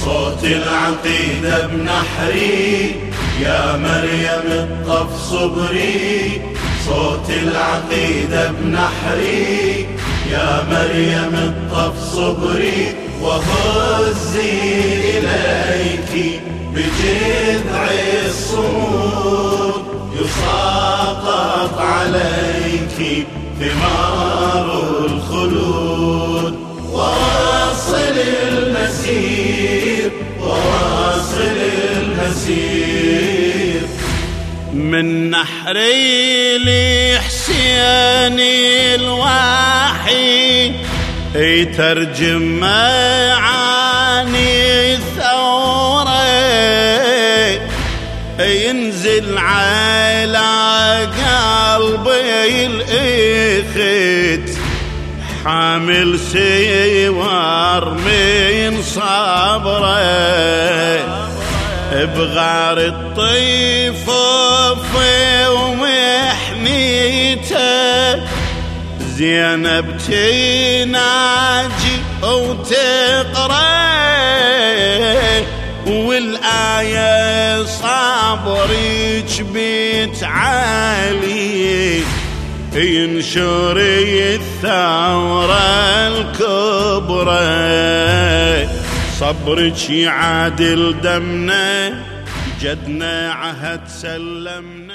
صوت العقيدة بنحري يا مريم الطف صبري، صوت العقيدة بنحري يا مريم الطف صبري، وهزي إليك بجذع الصمود يساقط عليك ثمار الخلود، واصل المسير واصل المسير. من نحري لحسين الواحي يترجم معاني الثورة، ينزل على قلبي الإخت حامل سوار من صبره، بغار الطيفوف ومحنيته زينب تناجي وتقرأ، والآية صبرك بتعالي ينشر الثورة الكبرى، صبرك يعادل دمنا جدنا عهد سلمنا.